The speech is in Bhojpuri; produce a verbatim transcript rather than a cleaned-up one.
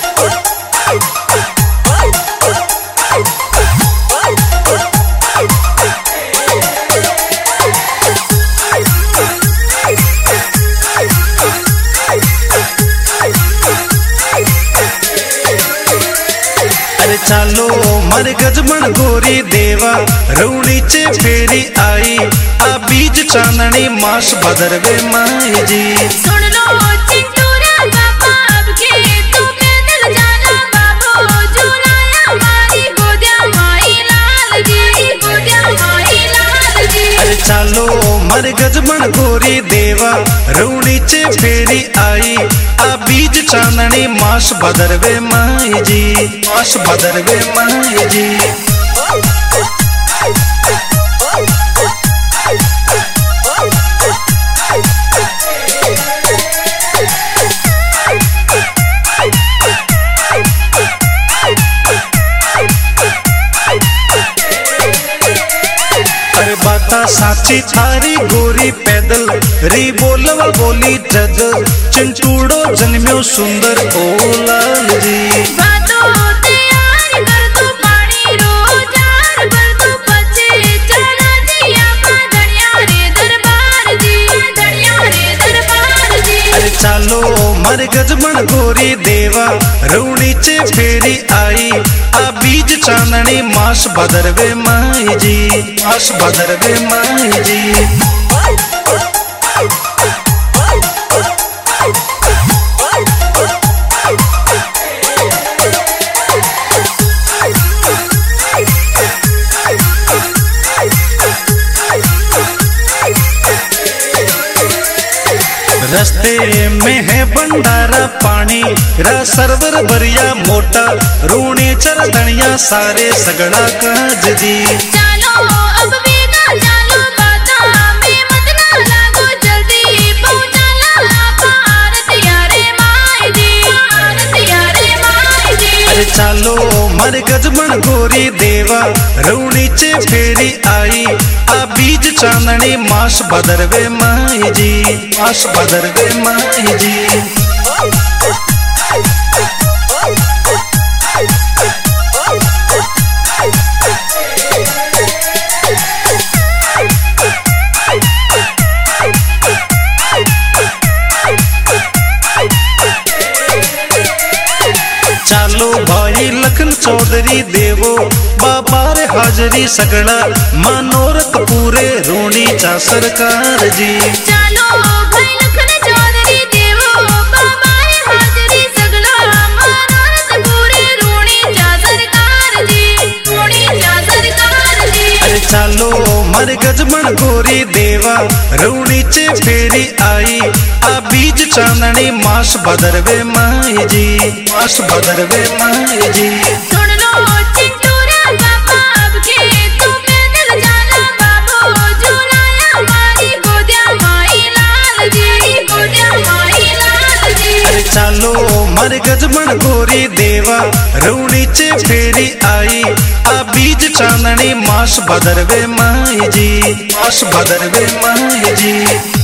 चालो मर गजमन गोरी देवा रौड़ीचे फेरी आई आ बीज चांदनी मास बदरवे माई जी। सुन लो चिंटूरा बाबा अब के तू पैदल जाना बाबू झूलाया हमारी गोदिया माई लाल जी गोदिया माई लाल जी। अरे चालो मर गजमन गोरी देवा रौड़ीचे फेरी आई आ बीज चांदनी मास बदरवे माई जी मास बदरवे माई जी। अरे बाता साची थारी गोरी पैदल री बोलवा बोली जद चिंटूड़ो जन्म्यो सुंदर ओ लाल जी। बातों तैयार कर तू पानी रोजार कर तू बच्चे चला जिया धनिया रे दरबार जी धनिया रे दरबार जी। अरे चालो मर गजमन गोरी देवा रौड़ीचे फेरी आई आ बीज चांदनी मास बदरवे माई जी मास बदरवे माई जी। रस्ते में है भंडारा पानी रा सरवर बरिया मोटा रूणी चरदनिया सारे सगड़ा काज जी। चलो अब बेगा चलो बाता में मत ना लागो जल्दी पहुंचाला भारत यारे माई जी भारत यारे माई जी। अरे चालो मर गजमन गोरी देवा रौड़ीचे फेरी आई आ बीज चांदनी मास बदरवे माई जी मास बदरवे माई जी। चालो भाई लखन चौधरी देवो बाबा रे हाजरी सगड़ा मनोरथ पूरे रोनी चा सरकार जी। चलो भाई लखन चौधरी देवो बाबा रे हाजरी सगड़ा मनोरथ पूरे रोनी चा सरकार जी रोनी चा सरकार जी। अरे चालो मर गजमन गोरी देवा रौड़ीचे फेरी आई आ बीज चांदनी मास बदरवे माई जी मास बदरवे माई जी। सुन लो चिंटूरा बाबा अब के तू पैदल जाना बाबू झूलाया हमारी गोदिया माई लाल जी गोदिया माई लाल जी। अरे चालो मर गजमन गोरी देवा रौड़ीचे फेरी आई आ बीज चांदनी मास बदरवे माई जी मास बदरवे माई जी।